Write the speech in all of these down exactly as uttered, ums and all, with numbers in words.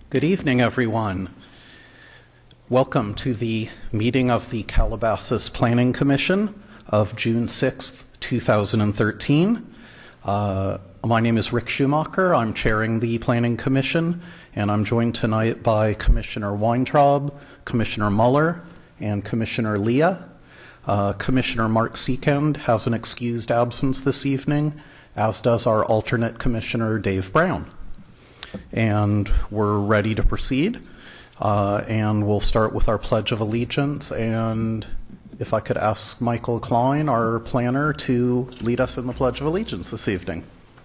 Good evening, everyone. Welcome to the meeting of the Calabasas Planning Commission of June sixth, two thousand thirteen. Uh, my name is Rick Schumacher. I'm chairing the Planning Commission, and I'm joined tonight by Commissioner Weintraub, Commissioner Muller, and Commissioner Leah. Uh, Commissioner Mark Seekend has an excused absence this evening, as does our alternate Commissioner Dave Brown. And we're ready to proceed, uh, and we'll start with our Pledge of Allegiance. And if I could ask Michael Klein, our planner, to lead us in the Pledge of Allegiance this evening.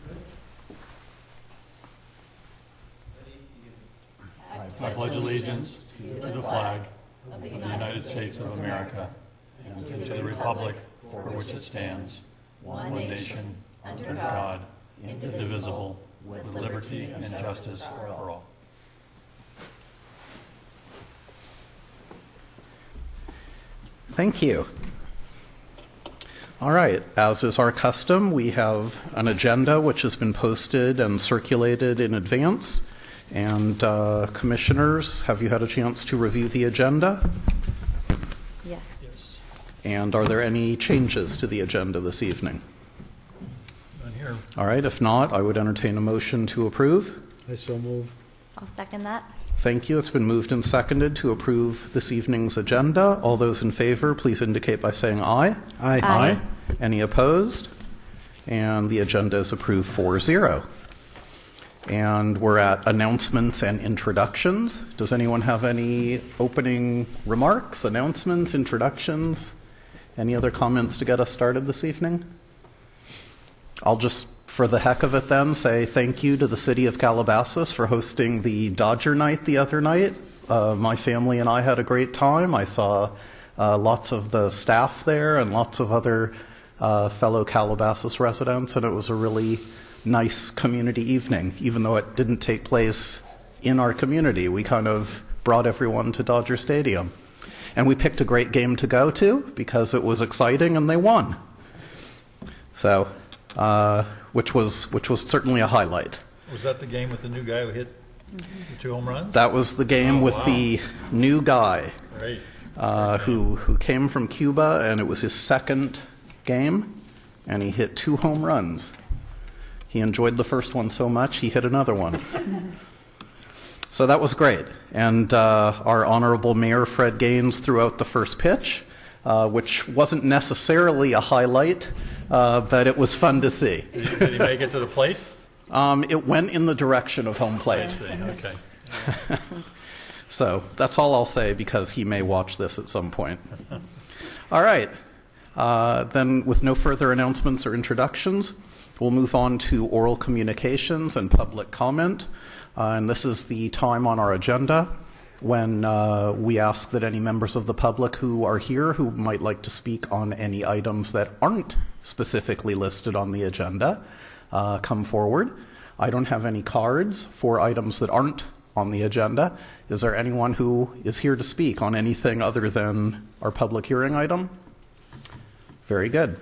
I pledge allegiance to the flag of the United States of America and to the republic for which it stands, one nation, under God, indivisible, with liberty and justice for all. Thank you. All right, as is our custom, we have an agenda which has been posted and circulated in advance. And uh, commissioners, have you had a chance to review the agenda? Yes. Yes. And are there any changes to the agenda this evening? None here. All right, if not, I would entertain a motion to approve. I so move. I'll second that. Thank you. It's been moved and seconded to approve this evening's agenda. All those in favor, please indicate by saying aye. Aye. Aye. Any opposed? And the agenda is approved four zero. And we're at announcements and introductions. Does anyone have any opening remarks, announcements, introductions? Any other comments to get us started this evening? I'll just, for the heck of it then, say thank you to the City of Calabasas for hosting the Dodger Night the other night. Uh, my family and I had a great time. I saw uh, lots of the staff there and lots of other uh, fellow Calabasas residents, and it was a really nice community evening, even though it didn't take place in our community. We kind of brought everyone to Dodger Stadium. And we picked a great game to go to because it was exciting and they won. So, uh, which was which was certainly a highlight. Was that the game with the new guy who hit the two home runs? That was the game Oh, with wow. the new guy Great. uh, who, who came from Cuba, and it was his second game, and he hit two home runs. He enjoyed the first one so much, he hit another one. So that was great. And uh, our Honorable Mayor, Fred Gaines, threw out the first pitch, uh, which wasn't necessarily a highlight, uh, but it was fun to see. Did he, did he make it to the plate? Um, it went in the direction of home I plate. see. Okay. So that's all I'll say, because he may watch this at some point. All right. Uh, then, with no further announcements or introductions, we'll move on to oral communications and public comment. Uh, and this is the time on our agenda when uh, we ask that any members of the public who are here who might like to speak on any items that aren't specifically listed on the agenda uh, come forward. I don't have any cards for items that aren't on the agenda. Is there anyone who is here to speak on anything other than our public hearing item? Very good.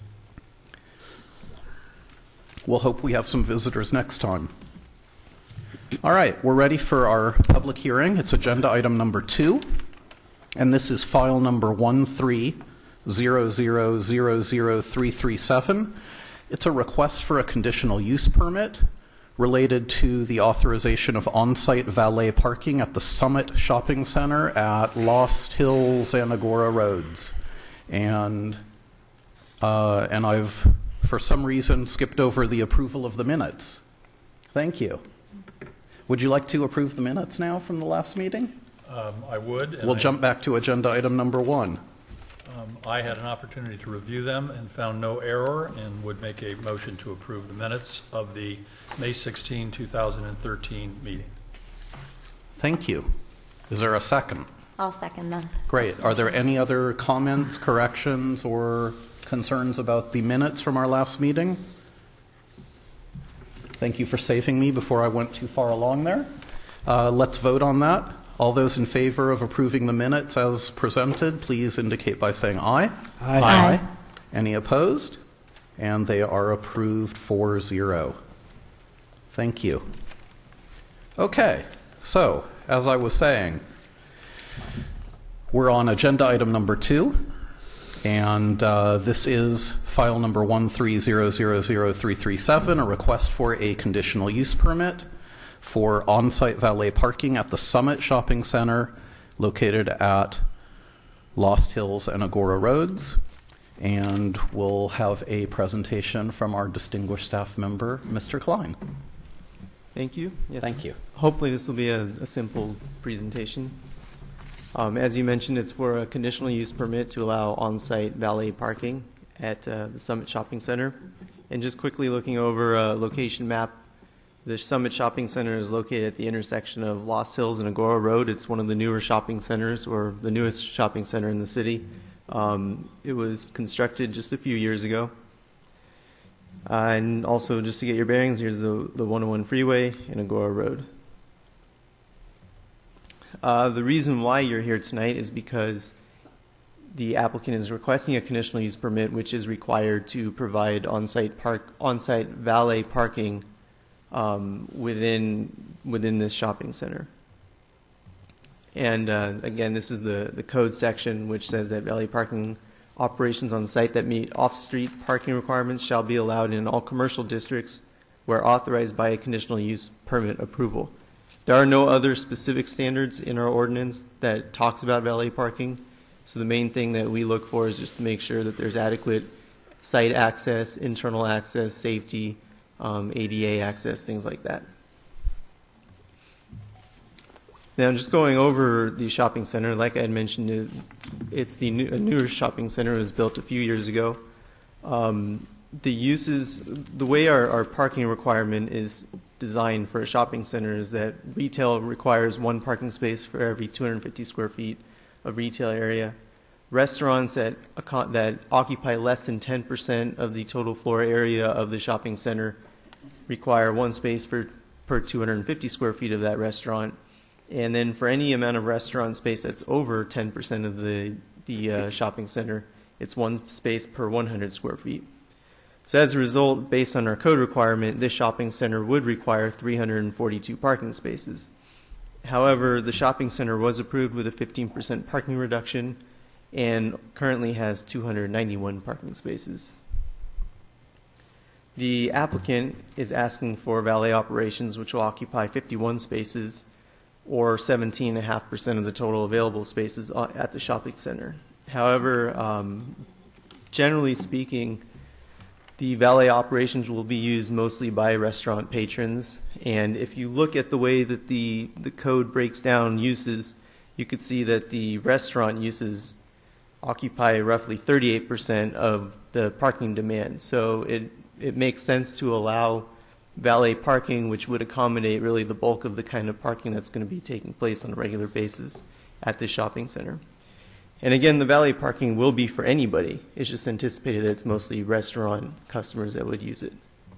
We'll hope we have some visitors next time. All right, we're ready for our public hearing. It's agenda item number two, and this is file number one three zero zero zero zero three three seven. It's a request for a conditional use permit related to the authorization of on-site valet parking at the Summit Shopping Center at Lost Hills and Agora Roads. And Uh, and I've, for some reason, skipped over the approval of the minutes. Thank you. Would you like to approve the minutes now from the last meeting? Um, I would. and We'll I, jump back to agenda item number one. Um, I had an opportunity to review them and found no error, and would make a motion to approve the minutes of the May sixteenth, two thousand thirteen meeting. Thank you. Is there a second? I'll second that. Great. Are there any other comments, corrections, or concerns about the minutes from our last meeting? Thank you for saving me before I went too far along there. Uh, let's vote on that. All those in favor of approving the minutes as presented, please indicate by saying aye. Aye. Aye. Any opposed? And they are approved four zero. Thank you. Okay, So, as I was saying, we're on agenda item number two, and uh, this is file number one three zero zero zero three three seven, a request for a conditional use permit for on-site valet parking at the Summit Shopping Center located at Lost Hills and Agora Roads. And we'll have a presentation from our distinguished staff member, Mister Klein. Thank you. Yes. Thank you. Hopefully this will be a, a simple presentation. Um, as you mentioned, it's for a conditional use permit to allow on-site valet parking at uh, the Summit Shopping Center. And just quickly looking over a location map, the Summit Shopping Center is located at the intersection of Lost Hills and Agora Road. It's one of the newer shopping centers, or the newest shopping center in the city. Um, it was constructed just a few years ago. Uh, and also, just to get your bearings, here's the, the one oh one freeway and Agora Road. Uh, the reason why you're here tonight is because the applicant is requesting a conditional use permit, which is required to provide on-site park, on-site valet parking um, within within this shopping center. And uh, again, this is the, the code section, which says that valet parking operations on site that meet off-street parking requirements shall be allowed in all commercial districts where authorized by a conditional use permit approval. There are no other specific standards in our ordinance that talks about valet parking. So the main thing that we look for is just to make sure that there's adequate site access, internal access, safety, um, A D A access, things like that. Now, just going over the shopping center, like I had mentioned, it, it's the new, a newer shopping center. It was built a few years ago. Um, the uses, the way our, our parking requirement is designed for a shopping center is that retail requires one parking space for every two hundred fifty square feet of retail area. Restaurants that, that occupy less than ten percent of the total floor area of the shopping center require one space for, per two hundred fifty square feet of that restaurant. And then for any amount of restaurant space that's over ten percent of the, the uh, shopping center, it's one space per one hundred square feet. So as a result, based on our code requirement, this shopping center would require three hundred forty-two parking spaces. However, the shopping center was approved with a fifteen percent parking reduction and currently has two hundred ninety-one parking spaces. The applicant is asking for valet operations, which will occupy fifty-one spaces, or seventeen point five percent of the total available spaces at the shopping center. However, um, generally speaking, the valet operations will be used mostly by restaurant patrons. And if you look at the way that the, the code breaks down uses, you could see that the restaurant uses occupy roughly thirty-eight percent of the parking demand. So it, it makes sense to allow valet parking, which would accommodate really the bulk of the kind of parking that's going to be taking place on a regular basis at this shopping center. And again, the valet parking will be for anybody. It's just anticipated that it's mostly restaurant customers that would use it.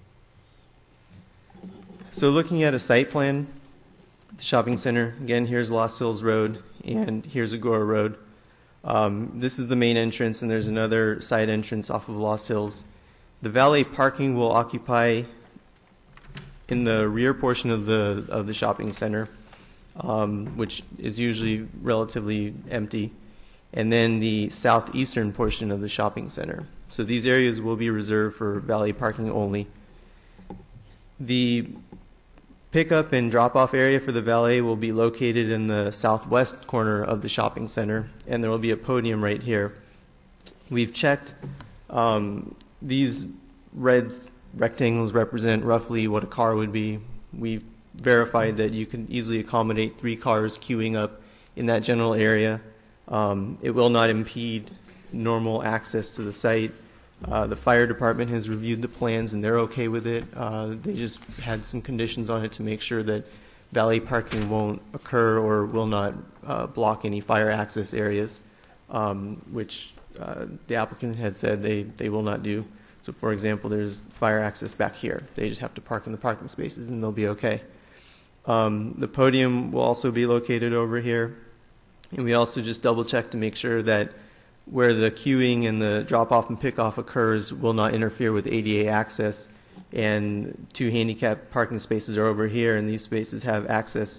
So looking at a site plan, the shopping center, again, here's Lost Hills Road, and here's Agora Road. Um, this is the main entrance, and there's another side entrance off of Lost Hills. The valet parking will occupy in the rear portion of the of the shopping center, um, which is usually relatively empty, and then the southeastern portion of the shopping center. So these areas will be reserved for valet parking only. The pickup and drop-off area for the valet will be located in the southwest corner of the shopping center, and there will be a podium right here. We've checked um, these red rectangles represent roughly what a car would be. We verified that you can easily accommodate three cars queuing up in that general area. Um, it will not impede normal access to the site. Uh, the fire department has reviewed the plans and they're okay with it. Uh, they just had some conditions on it to make sure that valet parking won't occur or will not uh, block any fire access areas, um, which uh, the applicant had said they, they will not do. So for example, there's fire access back here. They just have to park in the parking spaces and they'll be okay. Um, the podium will also be located over here. And we also just double check to make sure that where the queuing and the drop-off and pick-off occurs will not interfere with A D A access. And two handicap parking spaces are over here, and these spaces have access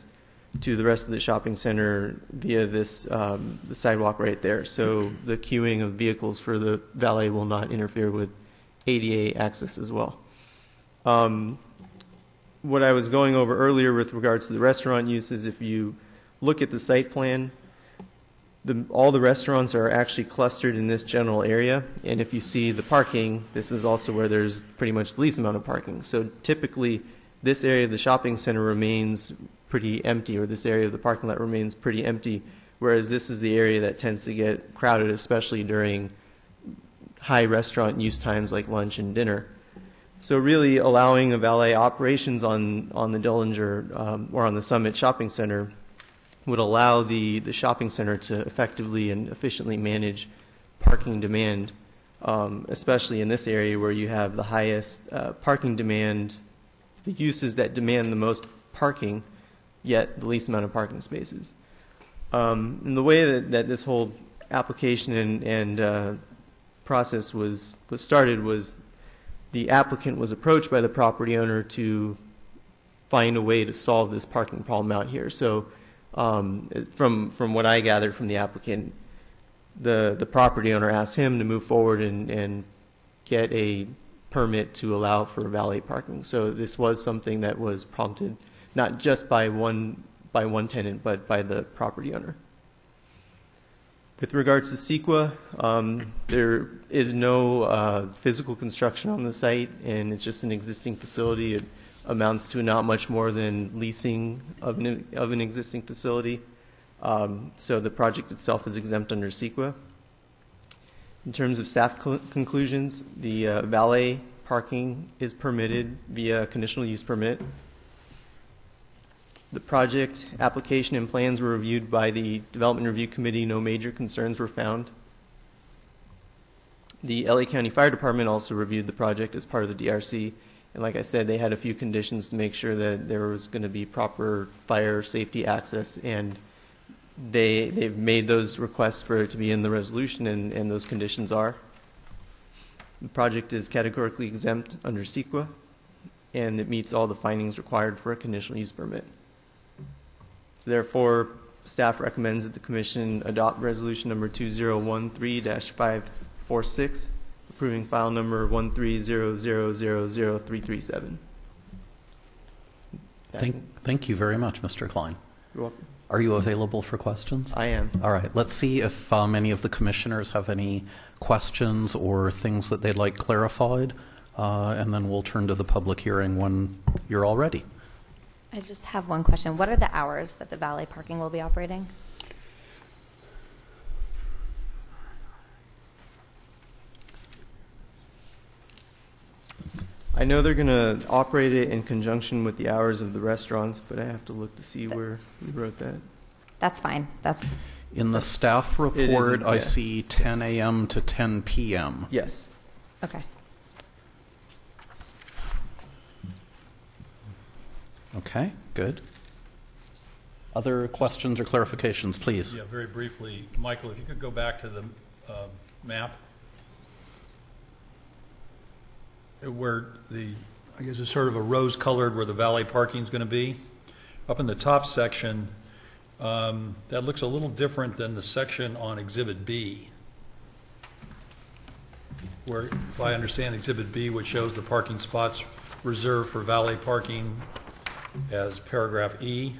to the rest of the shopping center via this um, the sidewalk right there. So the queuing of vehicles for the valet will not interfere with A D A access as well. Um, what I was going over earlier with regards to the restaurant uses, if you look at the site plan, the, all the restaurants are actually clustered in this general area. And if you see the parking, this is also where there's pretty much the least amount of parking. So typically, this area of the shopping center remains pretty empty, or this area of the parking lot remains pretty empty, whereas this is the area that tends to get crowded, especially during high restaurant use times like lunch and dinner. So really allowing a valet operations on, on the Dillinger um, or on the Summit Shopping Center would allow the, the shopping center to effectively and efficiently manage parking demand, um, especially in this area where you have the highest uh, parking demand, the uses that demand the most parking, yet the least amount of parking spaces. Um, and the way that, that this whole application and, and uh, process was, was started was the applicant was approached by the property owner to find a way to solve this parking problem out here. So um, from, from what I gathered from the applicant, the, the property owner asked him to move forward and, and get a permit to allow for valet parking. So this was something that was prompted not just by one by one tenant, but by the property owner. With regards to CEQA, um, there is no uh, physical construction on the site, and it's just an existing facility. It amounts to not much more than leasing of an, of an existing facility. Um, so the project itself is exempt under CEQA. In terms of staff conclusions, the uh, valet parking is permitted via conditional use permit. The project application and plans were reviewed by the Development Review Committee. No major concerns were found. The L A County Fire Department also reviewed the project as part of the D R C. And like I said, they had a few conditions to make sure that there was going to be proper fire safety access, and they, they've made those requests for it to be in the resolution, and, and those conditions are. The project is categorically exempt under CEQA, and it meets all the findings required for a conditional use permit. So therefore, staff recommends that the Commission adopt resolution number two zero one three dash five four six, approving file number one three zero zero zero zero three three seven. Thank, thank you very much, Mister Klein. You're welcome. Are you available for questions? I am. All right. Let's see if um, any of the commissioners have any questions or things that they'd like clarified, uh, and then we'll turn to the public hearing when you're all ready. I just have one question. What are the hours that the valet parking will be operating? I know they're going to operate it in conjunction with the hours of the restaurants, but I have to look to see where we wrote that. That's fine. That's In the staff report, isn't, I yeah. see ten A M to ten P M Yes. okay. Okay, good. Other questions or clarifications, please? Yeah, very briefly, Michael, if you could go back to the uh, map where the, I guess it's sort of a rose-colored where the valet parking is going to be. Up in the top section, um, that looks a little different than the section on Exhibit B, where, if I understand Exhibit B, which shows the parking spots reserved for valet parking as paragraph E.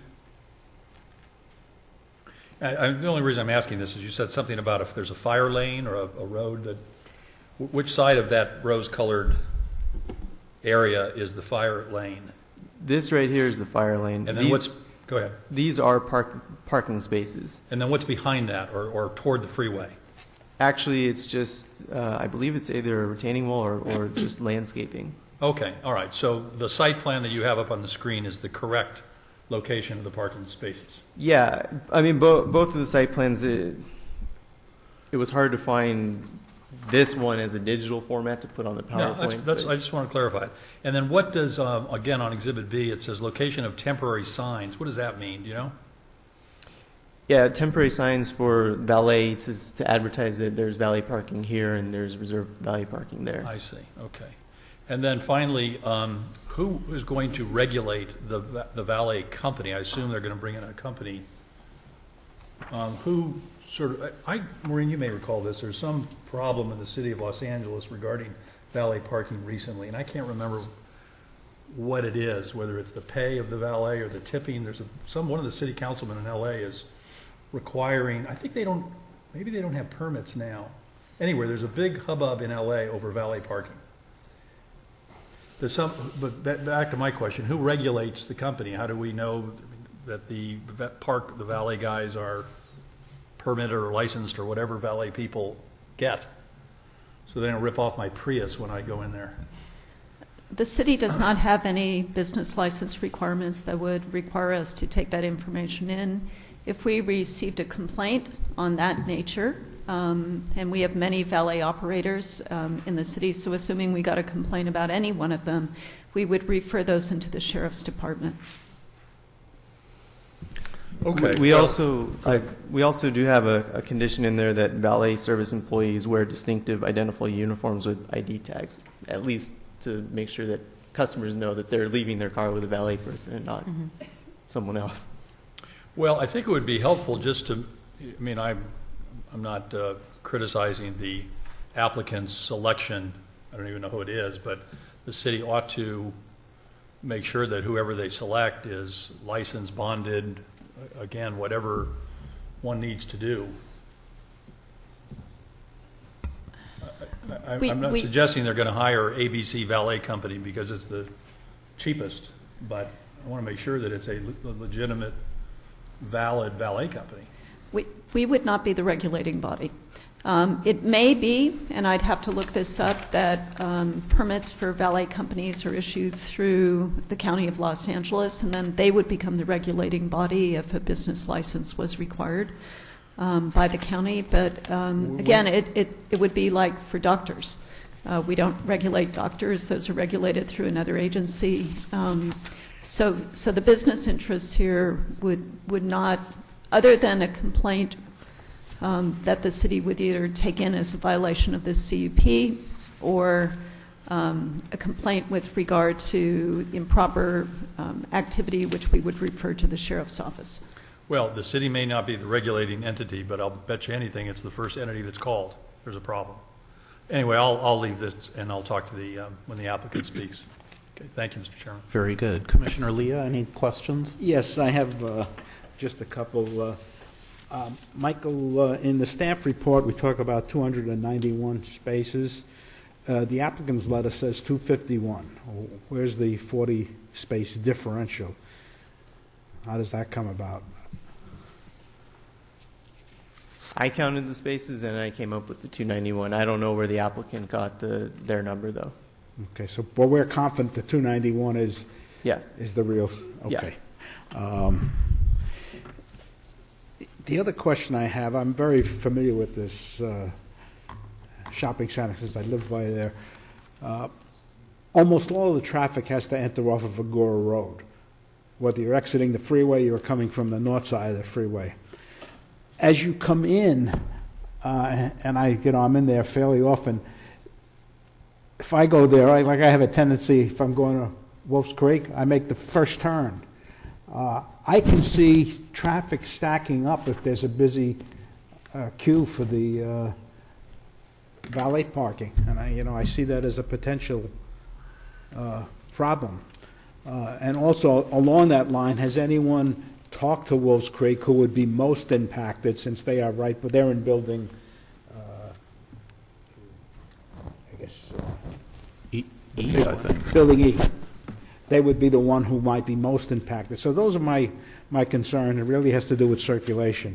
I, I, the only reason I'm asking this is you said something about if there's a fire lane or a, a road that, which side of that rose-colored area is the fire lane? This right here is the fire lane. And then these, what's, go ahead. These are park, parking spaces. And then what's behind that or, or toward the freeway? Actually, it's just, uh, I believe it's either a retaining wall or, or just landscaping. Okay, all right. So the site plan that you have up on the screen is the correct location of the parking spaces? Yeah, I mean, bo both of the site plans, it, it was hard to find this one as a digital format to put on the PowerPoint. No, that's, that's, I just want to clarify it. And then what does, um, again, on Exhibit B, it says location of temporary signs. What does that mean? Do you know? Yeah, temporary signs for valet to, to advertise that there's valet parking here and there's reserved valet parking there. I see. Okay. And then finally, um, who is going to regulate the the valet company? I assume they're going to bring in a company. Um, who sort of, I, Maureen, you may recall this, there's some problem in the city of Los Angeles regarding valet parking recently, and I can't remember what it is, whether it's the pay of the valet or the tipping. There's a, some, one of the city councilmen in L A is requiring, I think they don't, maybe they don't have permits now. Anyway, there's a big hubbub in L A over valet parking. There's some, but back to my question, who regulates the company? How do we know that the park, the valet guys are permitted or licensed or whatever valet people get, so they don't rip off my Prius when I go in there? The city does not have any business license requirements that would require us to take that information in. If we received a complaint on that nature, um, and we have many valet operators um, in the city, so assuming we got a complaint about any one of them, we would refer those into the sheriff's department. Okay. We well, also I, we also do have a, a condition in there that valet service employees wear distinctive identifiable uniforms with I D tags, at least to make sure that customers know that they're leaving their car with a valet person and not mm-hmm. someone else. Well, I think it would be helpful just to, I mean, I'm, I'm not uh, criticizing the applicant's selection. I don't even know who it is, but the city ought to make sure that whoever they select is licensed, bonded, again, whatever one needs to do. I, I, We- I'm not we- suggesting they're going to hire A B C Valet Company because it's the cheapest, but I want to make sure that it's a le- legitimate, valid valet company. We, we would not be the regulating body. Um, it may be, and I'd have to look this up, that um, permits for valet companies are issued through the County of Los Angeles, and then they would become the regulating body if a business license was required um, by the county. But um, again, it, it, it would be like for doctors. Uh, we don't regulate doctors. Those are regulated through another agency. Um, so, so the business interests here would, would not, other than a complaint Um, that the city would either take in as a violation of this C U P or um, a complaint with regard to improper um, activity, which we would refer to the sheriff's office. Well, the city may not be the regulating entity, but I'll bet you anything it's the first entity that's called. There's a problem. Anyway, I'll, I'll leave this and I'll talk to the, um, when the applicant speaks. Okay, thank you, Mister Chairman. Very good. Commissioner Leah, any questions? Yes, I have uh, just a couple. Uh, um, Michael, uh, in the staff report, we talk about two hundred ninety-one spaces. Uh, the applicant's letter says two fifty-one. Where's the forty space differential? How does that come about? I counted the spaces and I came up with the two ninety-one. I don't know where the applicant got the their number though. Okay, so but we're confident the two ninety-one is Yeah. is the real. Okay. Yeah. Um, the other question I have, I'm very familiar with this uh, shopping center since I lived by there. Uh, almost all of the traffic has to enter off of Agora Road. Whether you're exiting the freeway, you're coming from the north side of the freeway. As you come in, uh, and I, you know, I'm in there fairly often. If I go there, I, like I have a tendency, if I'm going to Wolf's Creek, I make the first turn. Uh, I can see traffic stacking up if there's a busy uh, queue for the uh, valet parking, and I, you know, I see that as a potential uh, problem. Uh, and also along that line, has anyone talked to Wolf's Creek who would be most impacted since they are right, but they're in building, uh, I guess, uh, E, E, I think. Building E. They would be the one who might be most impacted. So those are my, my concern. It really has to do with circulation.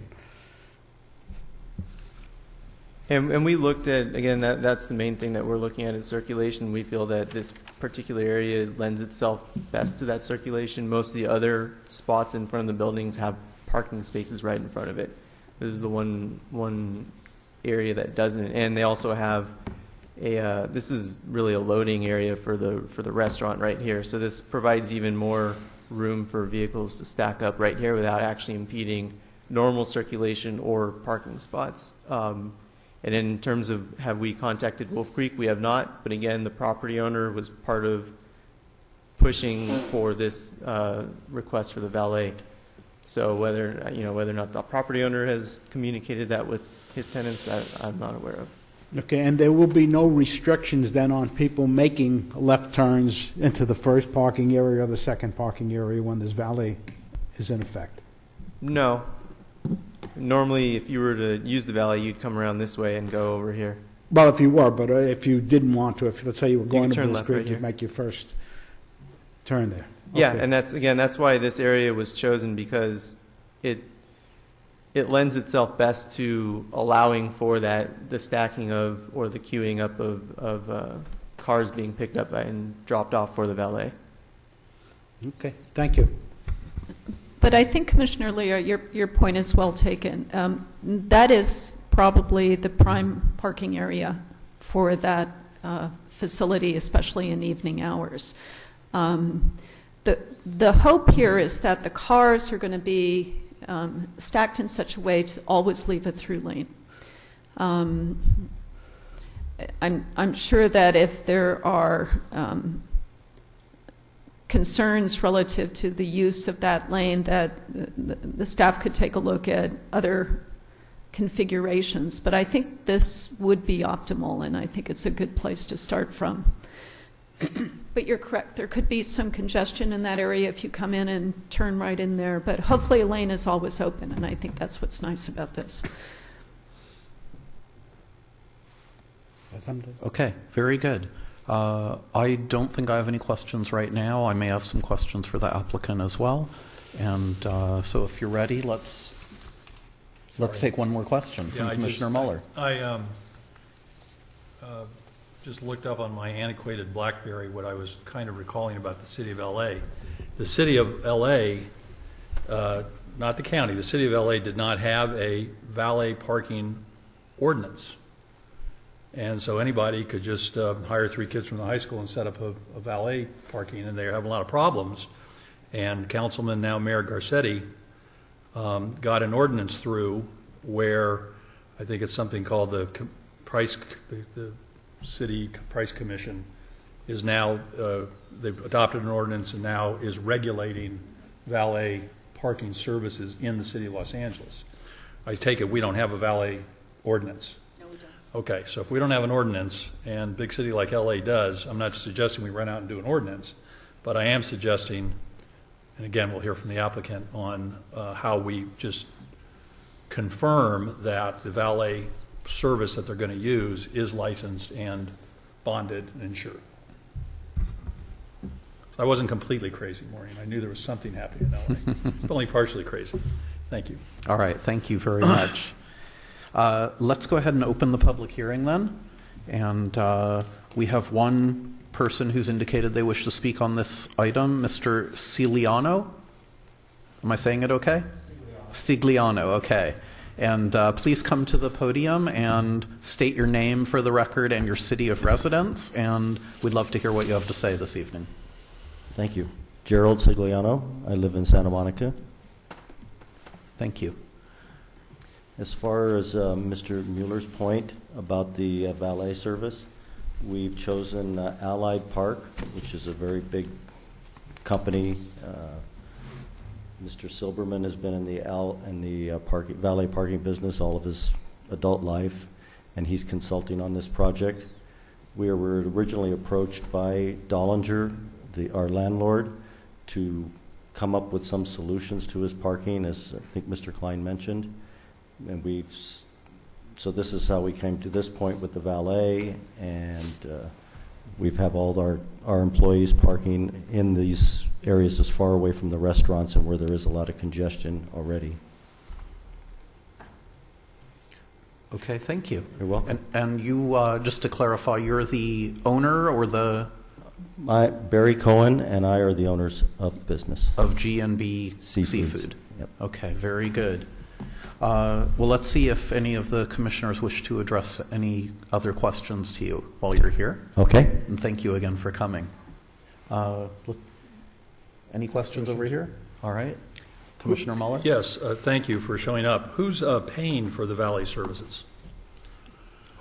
And, and we looked at, again, that, that's the main thing that we're looking at is circulation. We feel that this particular area lends itself best to that circulation. Most of the other spots in front of the buildings have parking spaces right in front of it. This is the one, one area that doesn't. And they also have a, uh, this is really a loading area for the, for the restaurant right here. So this provides even more room for vehicles to stack up right here without actually impeding normal circulation or parking spots. Um, And in terms of have we contacted Wolf Creek, we have not. But again, the property owner was part of pushing for this uh, request for the valet. So whether you know whether or not the property owner has communicated that with his tenants, I, I'm not aware of. Okay, and there will be no restrictions then on people making left turns into the first parking area or the second parking area when this valet is in effect? No. Normally, if you were to use the valet, you'd come around this way and go over here. Well, if you were, but uh, if you didn't want to, if, let's say you were You going can to turn Bulls left Creek, right you'd here. make your first turn there. Yeah, Okay. and that's again that's why this area was chosen, because it it lends itself best to allowing for that the stacking of or the queuing up of of uh, cars being picked up and dropped off for the valet. Okay, thank you. But I think, Commissioner Leah, your, your point is well taken. Um, that is probably the prime parking area for that uh, facility, especially in evening hours. Um, the, the hope here is that the cars are going to be um, stacked in such a way to always leave a through lane. Um, I'm, I'm sure that if there are um, concerns relative to the use of that lane, that the, the staff could take a look at other configurations. But I think this would be optimal, and I think it's a good place to start from. But you're correct. There could be some congestion in that area if you come in and turn right in there. But hopefully a lane is always open, and I think that's what's nice about this. Okay, very good. Uh, I don't think I have any questions right now. I may have some questions for the applicant as well. And uh, so if you're ready, let's let's take one more question from Yeah, I Commissioner just- Muller. I um, uh, just looked up on my antiquated BlackBerry what I was kind of recalling about the city of L A. The city of L A, uh, not the county, the city of L A did not have a valet parking ordinance. And so anybody could just uh, hire three kids from the high school and set up a, a valet parking, and they have a lot of problems. And Councilman, now Mayor Garcetti, um, got an ordinance through where I think it's something called the com- price, the, the city price commission is now, uh, they've adopted an ordinance and now is regulating valet parking services in the city of Los Angeles. I take it we don't have a valet ordinance. Okay, so if we don't have an ordinance, and a big city like L A does, I'm not suggesting we run out and do an ordinance, but I am suggesting, and again, we'll hear from the applicant on uh, how we just confirm that the valet service that they're going to use is licensed and bonded and insured. So I wasn't completely crazy, Maureen. I knew there was something happening in L A, but only partially crazy. Thank you. All right, thank you very much. Uh, let's go ahead and open the public hearing then. And uh, we have one person who's indicated they wish to speak on this item, Mister Cigliano. Am I saying it okay? Cigliano, okay. And uh, please come to the podium and state your name for the record and your city of residence, and we'd love to hear what you have to say this evening. Thank you. Gerald Cigliano. I live in Santa Monica. Thank you. As far as uh, Mister Mueller's point about the uh, valet service, we've chosen uh, Allied Park, which is a very big company. Uh, Mister Silberman has been in the Al in the uh, parking, valet parking business all of his adult life, and he's consulting on this project. We were originally approached by Dollinger, the, our landlord, to come up with some solutions to his parking, as I think Mister Klein mentioned. And we've, so this is how we came to this point with the valet, and uh, we have all our, our employees parking in these areas as far away from the restaurants and where there is a lot of congestion already. Okay, thank you. You're welcome. And, and you, uh, just to clarify, you're the owner or the My, Barry Cohen and I are the owners of the business. of G and B Seafoods. Seafood? Yep. Okay, very good. Uh, well, let's see if any of the commissioners wish to address any other questions to you while you're here. Okay. And thank you again for coming. Uh, look- any questions over here? All right. Commissioner Muller? Yes, uh, thank you for showing up. Who's uh, paying for the valet services?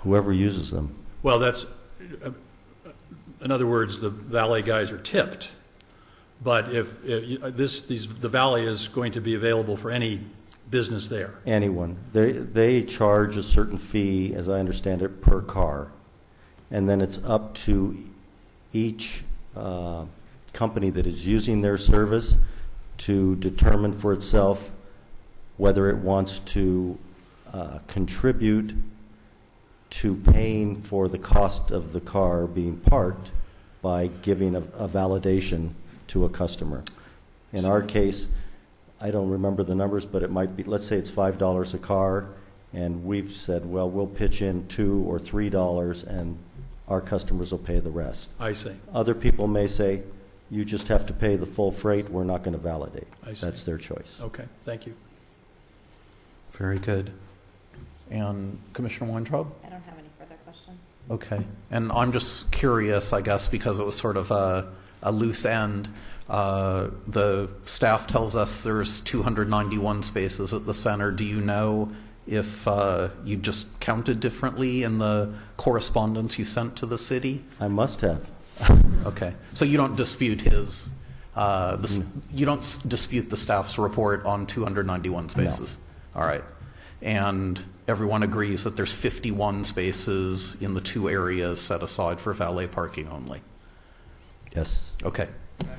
whoever uses them. Well, that's, uh, in other words, the valet guys are tipped. But if, if this, these, the valet is going to be available for any business there. Anyone. They, they charge a certain fee, as I understand it, per car. And then it's up to each uh, company that is using their service to determine for itself whether it wants to uh, contribute to paying for the cost of the car being parked by giving a, a validation to a customer. In our case, I don't remember the numbers, but it might be, let's say it's five dollars a car, and we've said, well, we'll pitch in two or three dollars, and our customers will pay the rest. I see. Other people may say, you just have to pay the full freight, we're not going to validate. I see. That's their choice. Okay, thank you. Very good. And Commissioner Weintraub? I don't have any further questions. Okay. And I'm just curious, I guess, because it was sort of a, a loose end. Uh, the staff tells us there's two hundred ninety-one spaces at the center. Do you know if uh, you just counted differently in the correspondence you sent to the city? I must have. Okay. So you don't dispute his, uh, the, s- you don't s- dispute the staff's report on two hundred ninety-one spaces? All right. And everyone agrees that there's fifty-one spaces in the two areas set aside for valet parking only? Yes. Okay.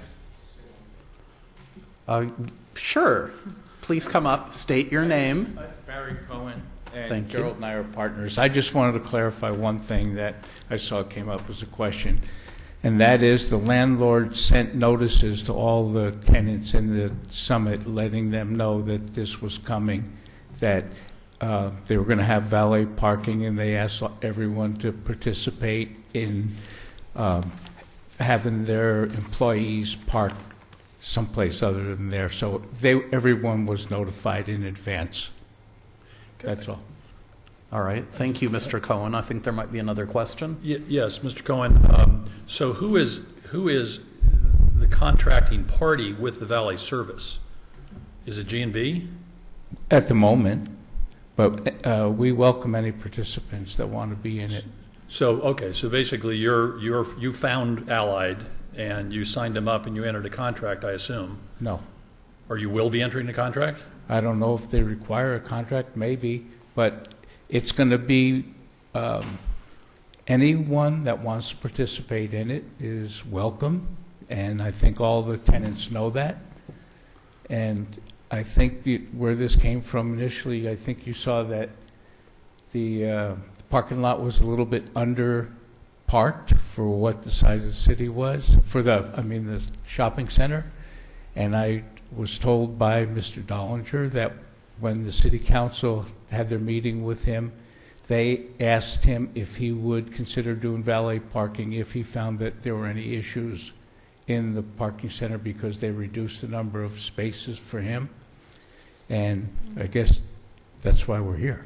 Uh, sure. Please come up, state your name. Barry Cohen and Thank you. Gerald and I are partners. I just wanted to clarify one thing that I saw came up as a question, and that is the landlord sent notices to all the tenants in the Summit letting them know that this was coming, that uh, they were going to have valet parking, and they asked everyone to participate in um, having their employees park someplace other than there. So they, everyone was notified in advance. That's all. All right. Thank you, Mister Cohen. I think there might be another question. Y- yes, Mister Cohen. Um, so who is who is the contracting party with the valet service? Is it G and B? At the moment, but uh, we welcome any participants that want to be in it. So okay, so basically you're you're you found Allied and you signed them up and you entered a contract, I assume, No, or you will be entering a contract? I don't know if they require a contract, maybe, but it's going to be um, anyone that wants to participate in it is welcome, and I think all the tenants know that. And I think the, where this came from initially, I think you saw that the, uh, the parking lot was a little bit under parked for what the size of the city was, for the, I mean, the shopping center. And I was told by Mister Dollinger that when the city council had their meeting with him, they asked him if he would consider doing valet parking if he found that there were any issues in the parking center, because they reduced the number of spaces for him. And I guess that's why we're here.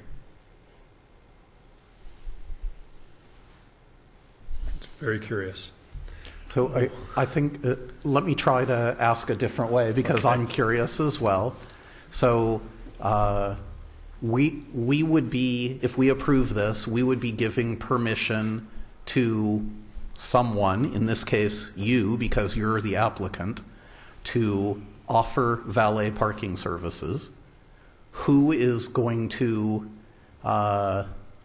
It's very curious. So I, I think, uh, let me try to ask a different way, because Okay. I'm curious as well. So uh, we, we would be, if we approve this, we would be giving permission to someone, in this case you, because you're the applicant, to offer valet parking services. Who is going to uh,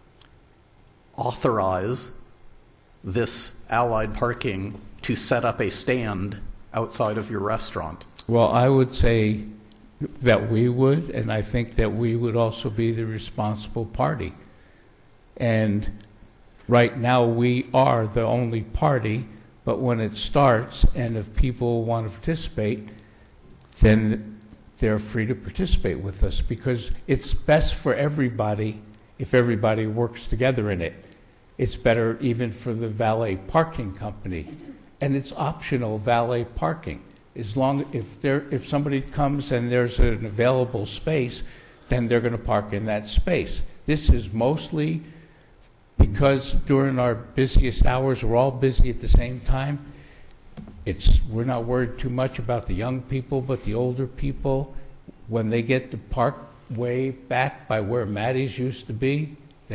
authorize this Allied Parking to set up a stand outside of your restaurant? Well, I would say that we would, and I think that we would also be the responsible party. And right now, we are the only party, but when it starts, and if people want to participate, then they're free to participate with us, because it's best for everybody if everybody works together in it. It's better even for the valet parking company. And it's optional valet parking. As long, if there, if somebody comes and there's an available space, then they're going to park in that space. This is mostly because during our busiest hours, we're all busy at the same time. It's, we're not worried too much about the young people, but the older people, when they get to park way back by where Maddie's used to be, they have a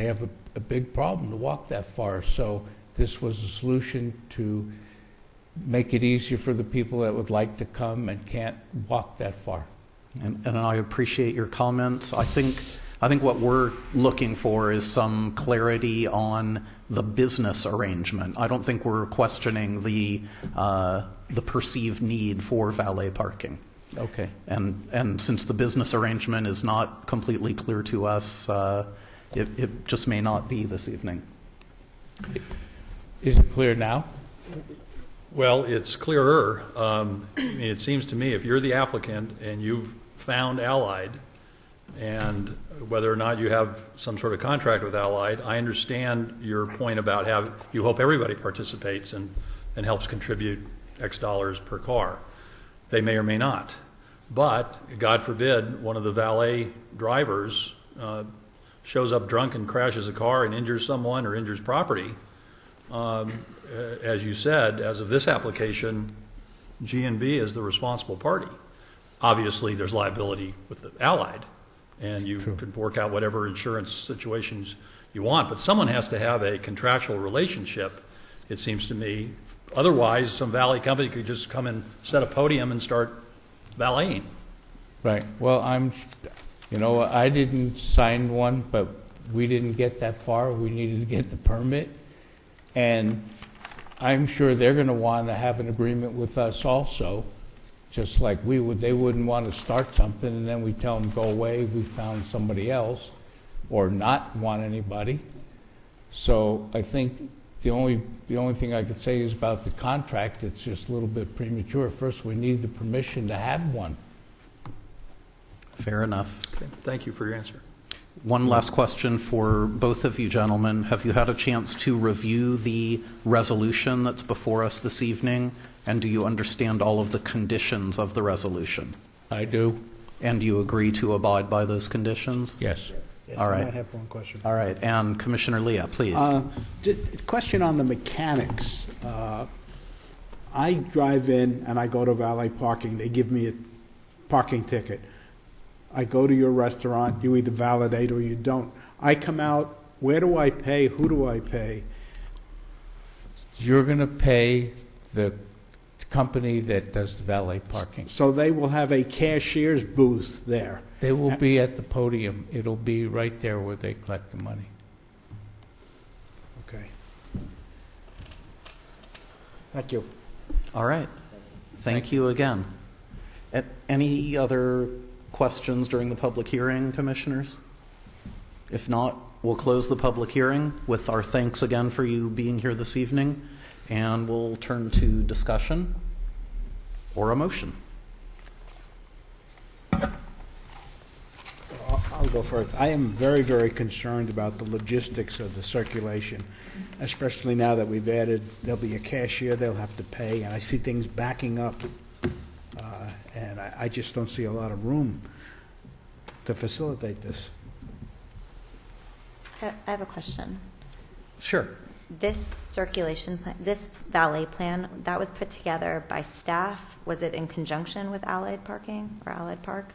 a big problem to walk that far. So this was a solution to make it easier for the people that would like to come and can't walk that far. And, and I appreciate your comments. I think I think what we're looking for is some clarity on the business arrangement. I don't think we're questioning the uh, the perceived need for valet parking. Okay. And and since the business arrangement is not completely clear to us, uh, it, it just may not be this evening. Is it clear now? Well, it's clearer. Um, I mean, it seems to me if you're the applicant and you've found Allied, and whether or not you have some sort of contract with Allied, I understand your point about have you hope everybody participates and, and helps contribute X dollars per car. They may or may not. But, God forbid, one of the valet drivers uh, shows up drunk and crashes a car and injures someone or injures property. Um, as you said, as of this application, G and B is the responsible party. Obviously, there's liability with the Allied, and you True. can work out whatever insurance situations you want, but someone has to have a contractual relationship, it seems to me. Otherwise, some valet company could just come and set a podium and start valeting. Right. Well, I'm, you know, I didn't sign one, but we didn't get that far. We needed to get the permit. And I'm sure they're going to want to have an agreement with us also, just like we would. They wouldn't want to start something and then we tell them, go away, we found somebody else, or not want anybody. So I think the only, the only thing I could say is about the contract, it's just a little bit premature. First, we need the permission to have one. Fair enough. Okay. Thank you for your answer. One last question for both of you gentlemen. Have you had a chance to review the resolution that's before us this evening? And do you understand all of the conditions of the resolution? I do. And you agree to abide by those conditions? Yes. Yes, All I right. might have one question. All right. And Commissioner Leah, please. Uh, j- Question on the mechanics. Uh, I drive in and I go to valet parking. They give me a parking ticket. I go to your restaurant. You either validate or you don't. I come out. Where do I pay? Who do I pay? You're going to pay the company that does the valet parking. So they will have a cashier's booth there. They will be at the podium. It'll be right there where they collect the money. Okay. Thank you. All right. Thank you again. A- Any other questions during the public hearing, commissioners? If not, we'll close the public hearing with our thanks again for you being here this evening, and we'll turn to discussion or a motion. I'll I'll go first. I am very, very concerned about the logistics of the circulation, especially now that we've added, there'll be a cashier, they'll have to pay, and I see things backing up. Uh, And I, I just don't see a lot of room to facilitate this. I I have a question. Sure. This circulation, plan, this valet plan, that was put together by staff? Was it in conjunction with Allied Parking or Allied Park?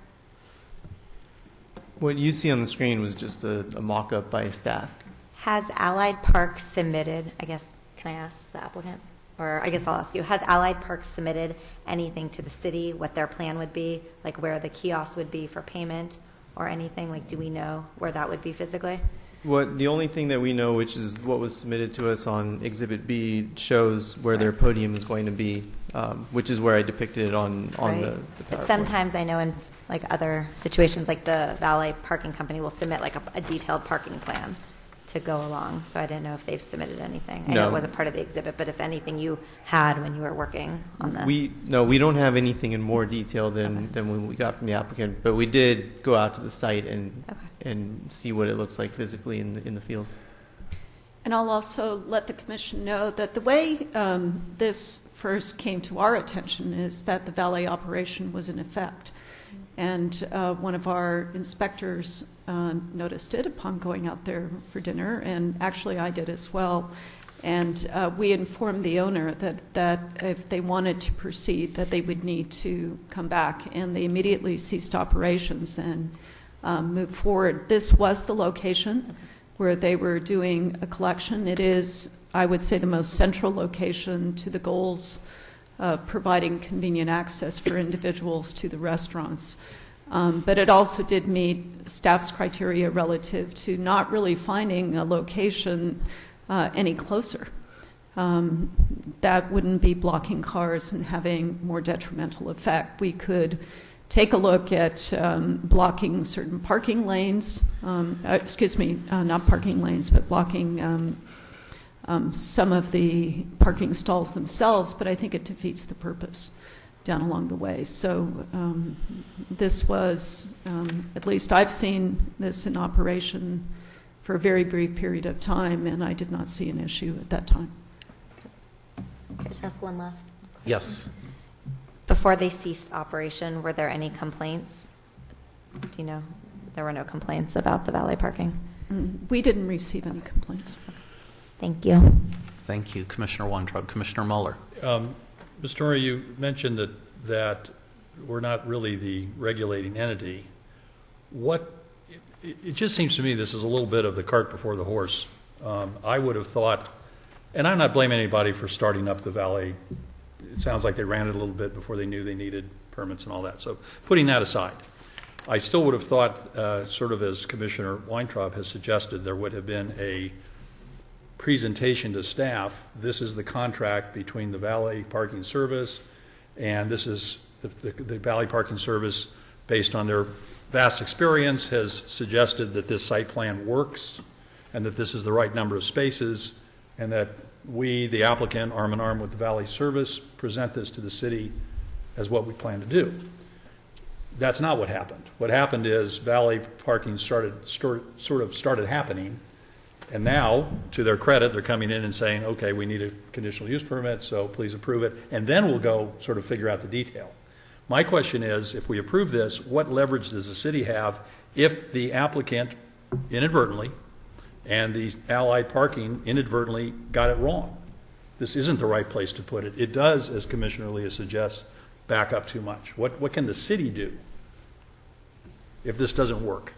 What you see on the screen was just a, a mock-up by staff. Has Allied Park submitted, I guess, can I ask the applicant? Or I guess I'll ask you, has Allied Park submitted anything to the city, what their plan would be, like where the kiosk would be for payment or anything? Like, do we know where that would be physically? What the only thing that we know, which is what was submitted to us on Exhibit B, shows where their podium is going to be, um, which is where I depicted it on on Right. the, the But PowerPoint. sometimes I know in like other situations, like the valet parking company will submit like a, a detailed parking plan to go along. So I didn't know if they've submitted anything. I know No. it wasn't part of the exhibit, but if anything you had when you were working on this. We no, we don't have anything in more detail than Okay. than when we got from the applicant, but we did go out to the site and Okay. and see what it looks like physically in the in the field. And I'll also let the commission know that the way um, this first came to our attention is that the valet operation was in effect. And uh, one of our inspectors uh, noticed it upon going out there for dinner, and actually I did as well. And uh, we informed the owner that, that if they wanted to proceed, that they would need to come back. And they immediately ceased operations and um, moved forward. This was the location where they were doing a collection. It is, I would say, the most central location to the goals of providing convenient access for individuals to the restaurants. Um, but it also did meet staff's criteria relative to not really finding a location uh, any closer. Um, that wouldn't be blocking cars and having more detrimental effect. We could take a look at um, blocking certain parking lanes, um, uh, excuse me, uh, not parking lanes, but blocking um, um, some of the parking stalls themselves, but I think it defeats the purpose down along the way. So um, this was, um, at least I've seen this in operation for a very brief period of time, and I did not see an issue at that time. Can I just ask one last? Yes. Before they ceased operation, were there any complaints? Do you know? There were no complaints about the valet parking? Mm, we didn't receive any complaints. Thank you. Thank you, Commissioner Weintraub. Commissioner Mueller. Um, Miz Torrey, you mentioned that, that we're not really the regulating entity. What, it, it just seems to me this is a little bit of the cart before the horse. Um, I would have thought, and I'm not blaming anybody for starting up the valet. It sounds like they ran it a little bit before they knew they needed permits and all that. So putting that aside, I still would have thought, uh, sort of as Commissioner Weintraub has suggested, there would have been a presentation to staff. This is the contract between the valet parking service, and this is the, the, the valet parking service, based on their vast experience, has suggested that this site plan works and that this is the right number of spaces, and that we, the applicant, arm in arm with the valet service, present this to the city as what we plan to do. That's not what happened. What happened is valet parking started sort of started happening, and now, to their credit, they're coming in and saying, okay, we need a conditional use permit, so please approve it, and then we'll go sort of figure out the detail. My question is, if we approve this, what leverage does the city have if the applicant inadvertently and the Allied Parking inadvertently got it wrong? This isn't the right place to put it. It does, as Commissioner Leah suggests, back up too much. What, what can the city do if this doesn't work?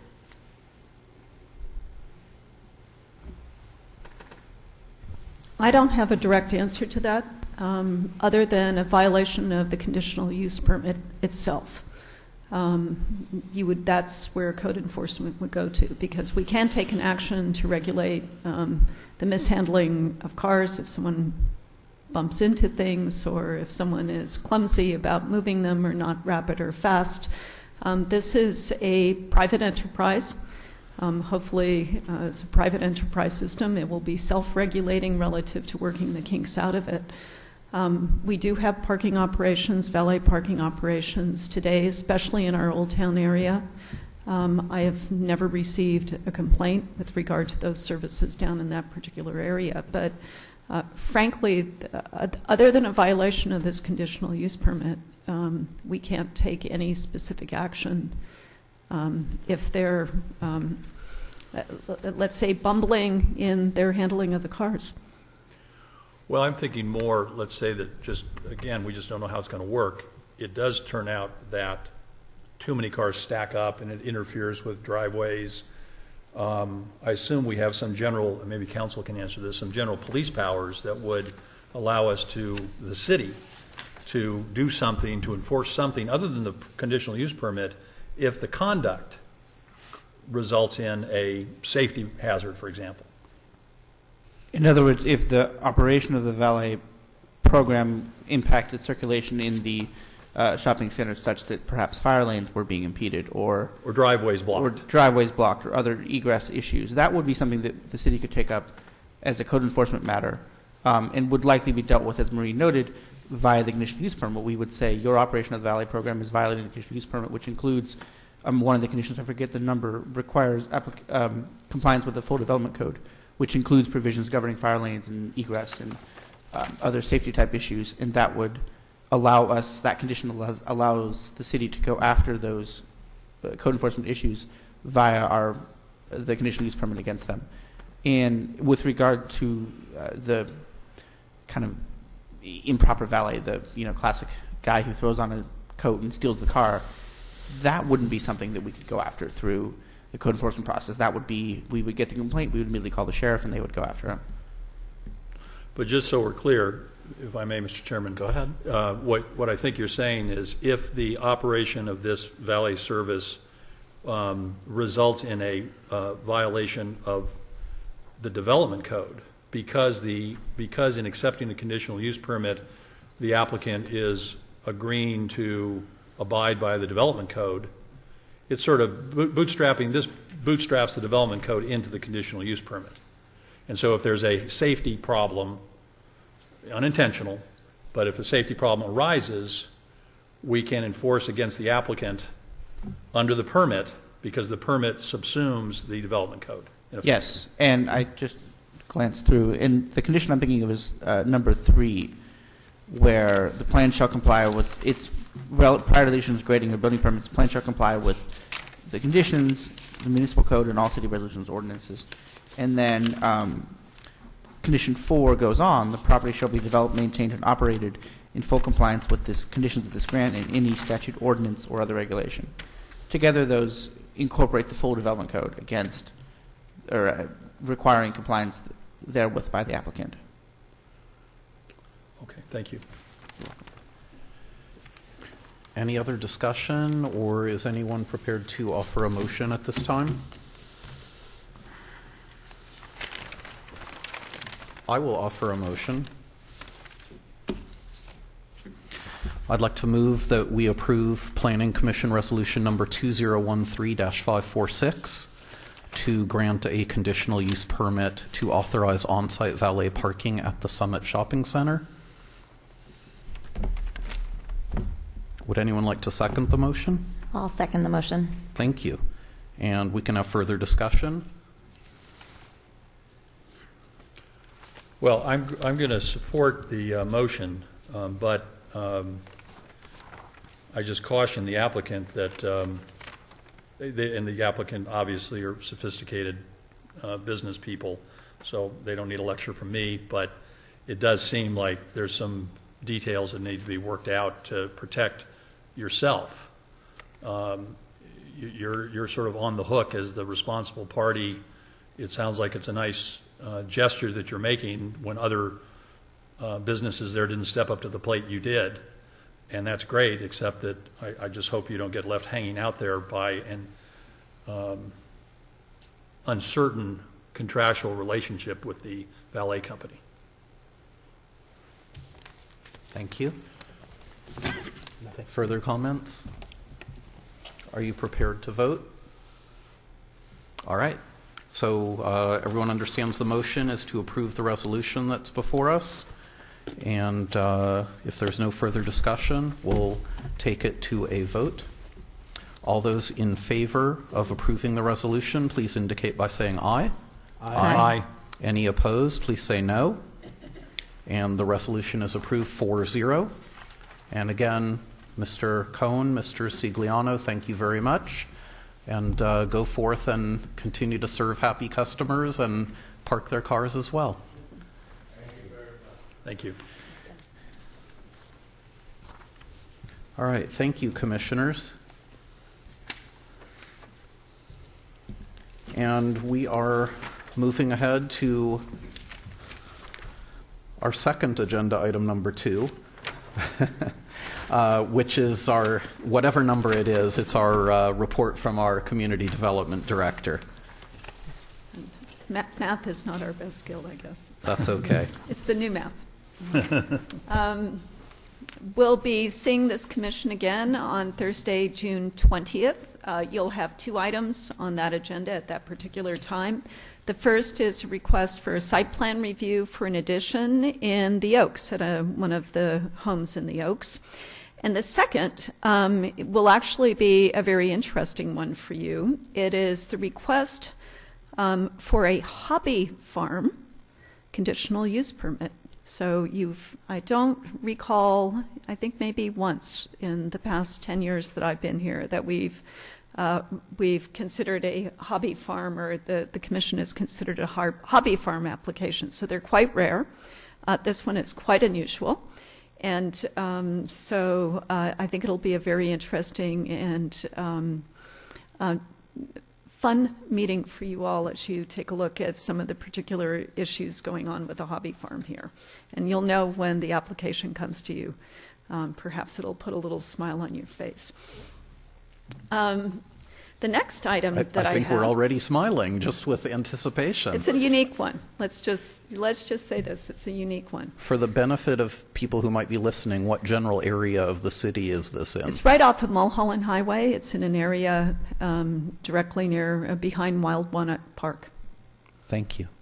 I don't have a direct answer to that, um, other than a violation of the conditional use permit itself. Um, you would, that's where code enforcement would go to, because we can take an action to regulate um, the mishandling of cars if someone bumps into things, or if someone is clumsy about moving them or not rapid or fast. Um, this is a private enterprise. Um, hopefully, uh, it's a private enterprise system. It will be self-regulating relative to working the kinks out of it. Um, we do have parking operations, valet parking operations today, especially in our Old Town area. Um, I have never received a complaint with regard to those services down in that particular area. But uh, frankly, uh, other than a violation of this conditional use permit, um, we can't take any specific action Um, if they're, um, let's say, bumbling in their handling of the cars. Well, I'm thinking more, let's say that just, again, we just don't know how it's going to work. It does turn out that too many cars stack up and it interferes with driveways. Um, I assume we have some general, maybe council can answer this, some general police powers that would allow us to, the city, to do something, to enforce something other than the conditional use permit if the conduct results in a safety hazard, for example. In other words, if the operation of the valet program impacted circulation in the uh, shopping center such that perhaps fire lanes were being impeded, or or driveways blocked, or driveways blocked, or other egress issues, that would be something that the city could take up as a code enforcement matter, um, and would likely be dealt with, as Marie noted, via the conditional use permit. We would say your operation of the valet program is violating the conditional use permit, which includes um, one of the conditions, I forget the number, requires applic- um, compliance with the full development code, which includes provisions governing fire lanes and egress and um, other safety type issues, and that would allow us, that condition allows, allows the city to go after those uh, code enforcement issues via our the conditional use permit against them. And with regard to uh, the kind of improper valet, the you know classic guy who throws on a coat and steals the car, that wouldn't be something that we could go after through the code enforcement process. That would be, we would get the complaint, we would immediately call the sheriff, and they would go after him. But just so we're clear, if I may, Mister Chairman. Go ahead. Uh, what, what I think you're saying is if the operation of this valet service um, results in a uh, violation of the development code, because the because in accepting the conditional use permit, the applicant is agreeing to abide by the development code, it's sort of bootstrapping, this bootstraps the development code into the conditional use permit. And so if there's a safety problem, unintentional, but if a safety problem arises, we can enforce against the applicant under the permit because the permit subsumes the development code. Yes, and I just glanced through, and the condition I'm thinking of is uh, number three, where the plan shall comply with its rel- prior to the issuance, grading, or building permits. The plan shall comply with the conditions, the municipal code, and all city resolutions, ordinances. And then um, condition four goes on: the property shall be developed, maintained, and operated in full compliance with this conditions of this grant and any statute, ordinance, or other regulation. Together, those incorporate the full development code against or uh, requiring compliance therewith by the applicant. Okay, thank you. Any other discussion, or is anyone prepared to offer a motion at this time? I will offer a motion. I'd like to move that we approve Planning Commission Resolution number two zero one three dash five four six to grant a conditional use permit to authorize on-site valet parking at the Summit Shopping Center. Would anyone like to second the motion? I'll second the motion. Thank you. And we can have further discussion. Well, I'm, I'm going to support the uh, motion, um, but um, I just caution the applicant that, um, they, and the applicant obviously are sophisticated uh, business people, so they don't need a lecture from me, but it does seem like there's some details that need to be worked out to protect yourself. Um, you, you're, you're sort of on the hook as the responsible party. It sounds like it's a nice uh, gesture that you're making when other uh, businesses there didn't step up to the plate. You did, and that's great, except that I, I just hope you don't get left hanging out there by an um, uncertain contractual relationship with the valet company. Thank you. Nothing. Further comments? Are you prepared to vote? All right. So uh, everyone understands the motion is to approve the resolution that's before us. And uh, if there's no further discussion, we'll take it to a vote. All those in favor of approving the resolution, please indicate by saying aye. Aye. Aye. Any opposed, please say no. And the resolution is approved four zero. And again, Mister Cohen, Mister Sigliano, thank you very much. And uh, go forth and continue to serve happy customers and park their cars as well. Thank you. All right, thank you, commissioners. And we are moving ahead to our second agenda item, number two, uh, which is our, whatever number it is, it's our uh, report from our Community Development Director. Ma- math is not our best skill, I guess. That's okay. It's the new math. um, we'll be seeing this commission again on Thursday, June twentieth. Uh, you'll have two items on that agenda at that particular time. The first is a request for a site plan review for an addition in the Oaks, at a, one of the homes in the Oaks. And the second um, will actually be a very interesting one for you. It is the request um, for a hobby farm conditional use permit. So you've, I don't recall, I think maybe once in the past ten years that I've been here that we've Uh, we've considered a hobby farm, or the, the commission has considered a har- hobby farm application. So they're quite rare. Uh, this one is quite unusual. And um, so uh, I think it'll be a very interesting and um, uh, fun meeting for you all as you take a look at some of the particular issues going on with the hobby farm here. And you'll know when the application comes to you. Um, perhaps it'll put a little smile on your face. Um, the next item I, that I, I think have, we're already smiling just with anticipation. it's a unique one. Let's just let's just say this: it's a unique one. For the benefit of people who might be listening, what general area of the city is this in? It's right off of Mulholland Highway. It's in an area um, directly near uh, behind Wild Walnut Park. Thank you.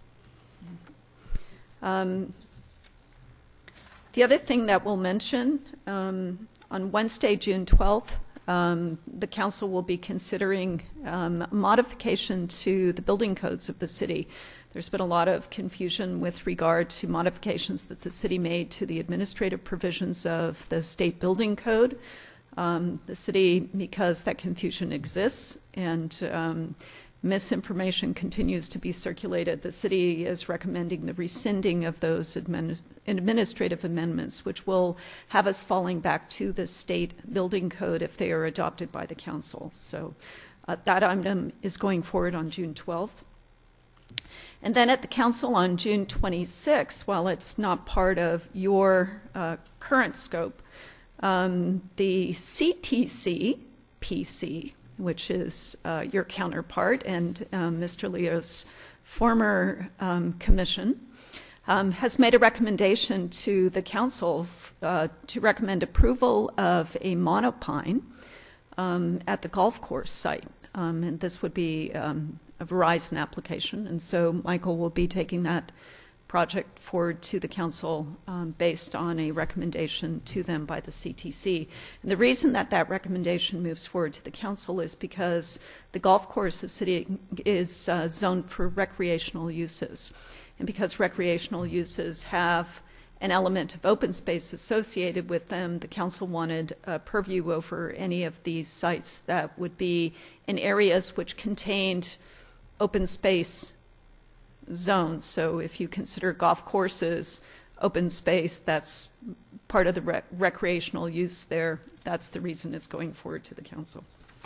Um, the other thing that we'll mention um, on Wednesday, June twelfth. Um, the council will be considering um, a modification to the building codes of the city. There's been a lot of confusion with regard to modifications that the city made to the administrative provisions of the state building code. Um, the city, because that confusion exists and um, misinformation continues to be circulated, the city is recommending the rescinding of those admin administrative amendments, which will have us falling back to the state building code if they are adopted by the council. So uh, that item is going forward on June twelfth. And then at the council on June twenty-sixth, while it's not part of your uh, current scope, um, the C T C P C, which is uh, your counterpart and um, Mister Leo's former um, commission, um, has made a recommendation to the council uh, to recommend approval of a monopine um, at the golf course site. Um, and this would be um, a Verizon application. And so Michael will be taking that project forward to the council um, based on a recommendation to them by the C T C. And the reason that that recommendation moves forward to the council is because the golf course of the city is uh, zoned for recreational uses. And because recreational uses have an element of open space associated with them, the council wanted a purview over any of these sites that would be in areas which contained open space zones. So if you consider golf courses open space, that's part of the rec recreational use there. That's the reason it's going forward to the council.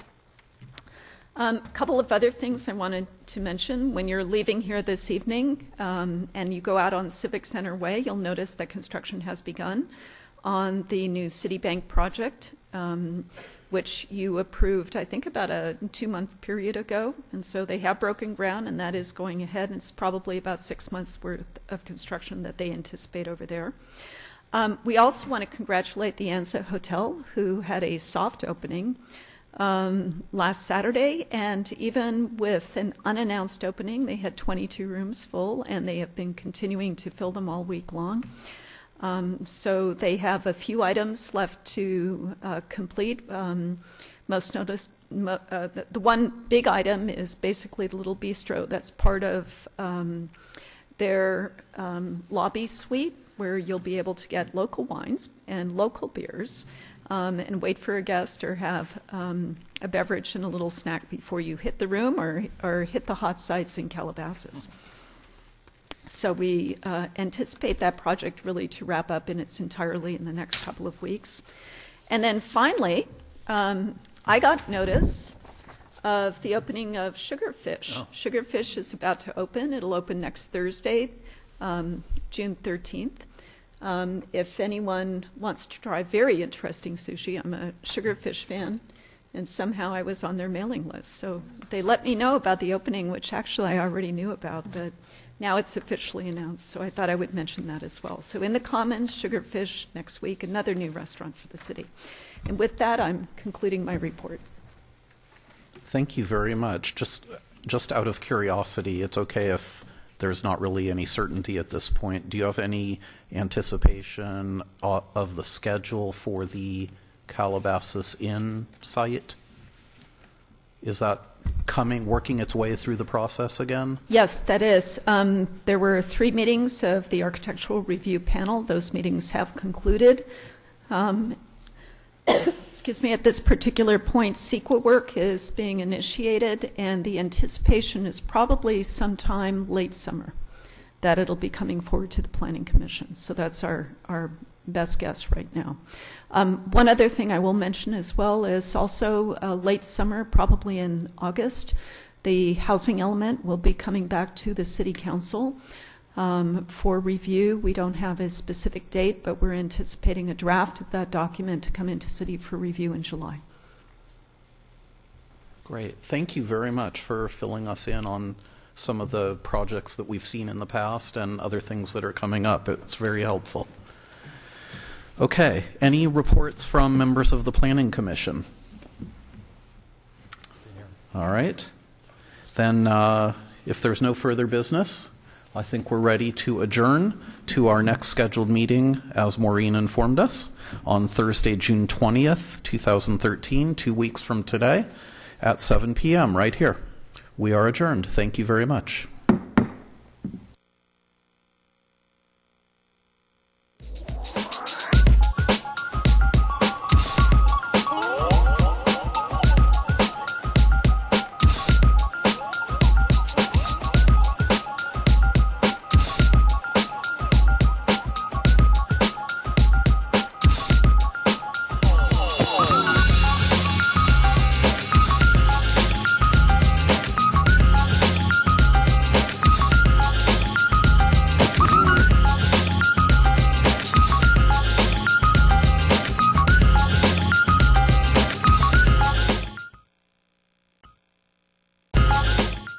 A um, couple of other things I wanted to mention. When you're leaving here this evening um, and you go out on Civic Center Way, you'll notice that construction has begun on the new Citibank project, um, which you approved, I think, about a two-month period ago. And so they have broken ground, and that is going ahead. And it's probably about six months' worth of construction that they anticipate over there. Um, we also want to congratulate the Anza Hotel, who had a soft opening um, last Saturday. And even with an unannounced opening, they had twenty-two rooms full, and they have been continuing to fill them all week long. Um, so they have a few items left to uh, complete. Um, most noticed, mo uh, the, the one big item is basically the little bistro that's part of um, their um, lobby suite, where you'll be able to get local wines and local beers um, and wait for a guest or have um, a beverage and a little snack before you hit the room or, or hit the hot sites in Calabasas. So we uh, anticipate that project really to wrap up in its entirety in the next couple of weeks. And then finally, um, I got notice of the opening of Sugarfish. Oh. Sugarfish is about to open. It'll open next Thursday, um, June thirteenth. Um, if anyone wants to try very interesting sushi, I'm a Sugarfish fan, and somehow I was on their mailing list. So they let me know about the opening, which actually I already knew about, but now it's officially announced, so I thought I would mention that as well. So in the Commons, Sugarfish next week, another new restaurant for the city. And with that, I'm concluding my report. Thank you very much. Just, just out of curiosity, it's okay if there's not really any certainty at this point. Do you have any anticipation of the schedule for the Calabasas Inn site? Is that coming, working its way through the process again? Yes, that is. Um, there were three meetings of the architectural review panel. Those meetings have concluded. Um, excuse me, at this particular point, CEQA work is being initiated, and the anticipation is probably sometime late summer that it'll be coming forward to the Planning Commission. So that's our, our best guess right now. Um, one other thing I will mention as well is also uh, late summer, probably in August, The housing element will be coming back to the City Council um, for review. We don't have a specific date, but we're anticipating a draft of that document to come into City for review in July. Great. Thank you very much for filling us in on some of the projects that we've seen in the past and other things that are coming up. It's very helpful. Okay. Any reports from members of the Planning Commission? All right. Then, uh, if there's no further business, I think we're ready to adjourn to our next scheduled meeting, as Maureen informed us, on Thursday, June twentieth, two thousand thirteen, two weeks from today, at seven p m right here. We are adjourned. Thank you very much.